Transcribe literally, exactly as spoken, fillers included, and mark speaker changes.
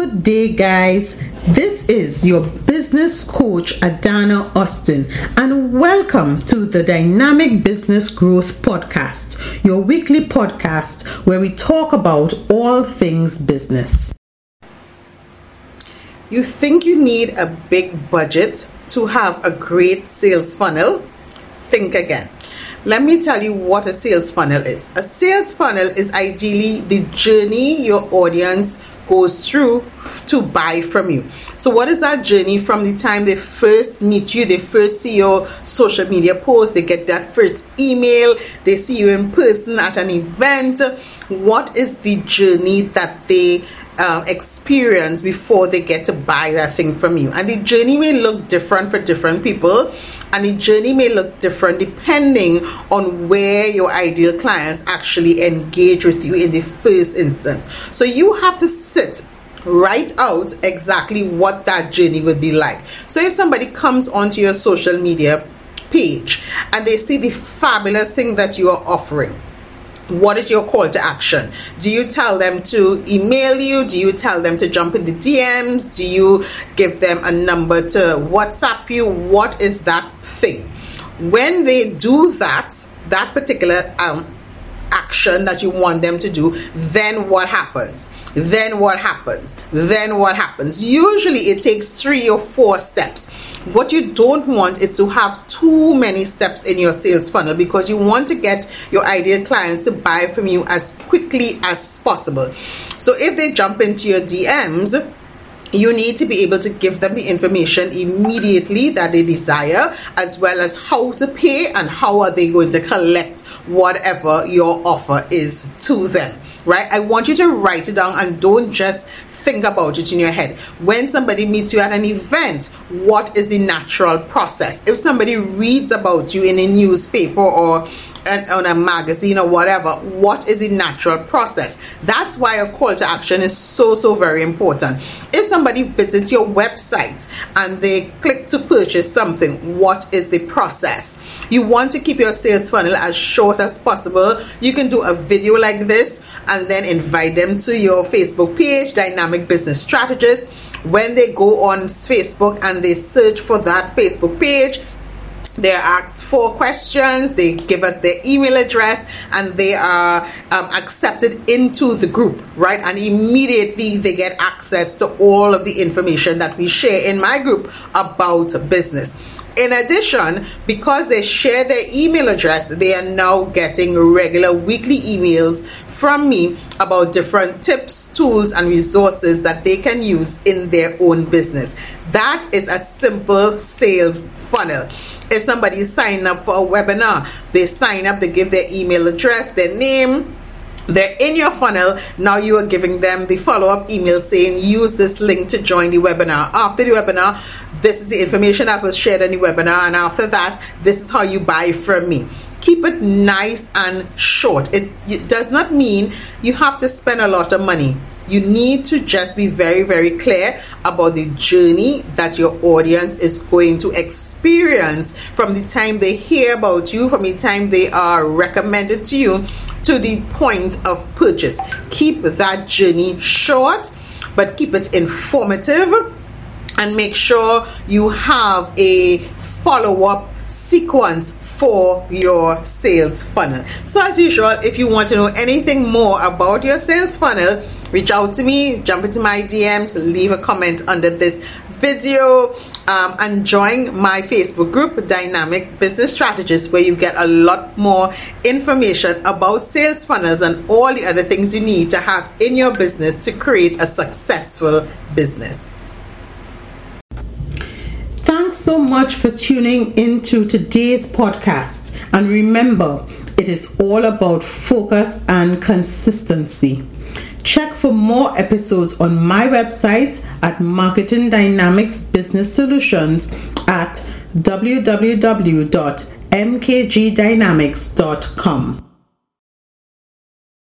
Speaker 1: Good day, guys. This is your business coach, Adana Austin, and welcome to the Dynamic Business Growth Podcast, your weekly podcast where we talk about all things business. You think you need a big budget to have a great sales funnel? Think again. Let me tell you what a sales funnel is. A sales funnel is ideally the journey your audience goes through to buy from you. So what is that journey from the time they first meet you, they first see your social media post, they get that first email, they see you in person at an event? What is the journey that they uh, experience before they get to buy that thing from you? And the journey may look different for different people, and the journey may look different depending on where your ideal clients actually engage with you in the first instance. So you have to sit, write out exactly what that journey would be like. So if somebody comes onto your social media page and they see the fabulous thing that you are offering, what is your call to action? Do you tell them to email you? Do you tell them to jump in the D Ms? Do you give them a number to WhatsApp you? What is that thing? When they do that, that particular um, action that you want them to do, then what happens? Then what happens? Then what happens? Usually it takes three or four steps. What you don't want is to have too many steps in your sales funnel, because you want to get your ideal clients to buy from you as quickly as possible. So if they jump into your D Ms, you need to be able to give them the information immediately that they desire, as well as how to pay and how are they going to collect whatever your offer is to them, right? I want you to write it down and don't just think about it in your head. When somebody meets you at an event, what is the natural process? If somebody reads about you in a newspaper or an, on a magazine or whatever, what is the natural process? That's why a call to action is so, so very important. If somebody visits your website and they click to purchase something, what is the process? You want to keep your sales funnel as short as possible. You can do a video like this and then invite them to your Facebook page, Dynamic Business Strategist. When they go on Facebook and they search for that Facebook page, they're asked four questions, they give us their email address, and they are um, accepted into the group, right? And immediately they get access to all of the information that we share in my group about business. In addition, because they share their email address, they are now getting regular weekly emails from me about different tips, tools, and resources that they can use in their own business. That is a simple sales funnel. If somebody is signing up for a webinar, they sign up, they give their email address, their name, they're in your funnel. Now you are giving them the follow-up email saying, use this link to join the webinar. After the webinar, this is the information that was shared in the webinar, and after that, this is how you buy from me. Keep it nice and short. It, it does not mean you have to spend a lot of money. You need to just be very, very clear about the journey that your audience is going to experience from the time they hear about you, from the time they are recommended to you, to the point of purchase. Keep that journey short, but keep it informative, and make sure you have a follow-up sequence for your sales funnel. So as usual, if you want to know anything more about your sales funnel, reach out to me, jump into my D Ms, leave a comment under this video, um, and join my Facebook group, Dynamic Business Strategist, where you get a lot more information about sales funnels and all the other things you need to have in your business to create a successful business. Thanks so much for tuning into today's podcast. And remember, it is all about focus and consistency. Check for more episodes on my website at Marketing Dynamics Business Solutions at w w w dot m k g dynamics dot com.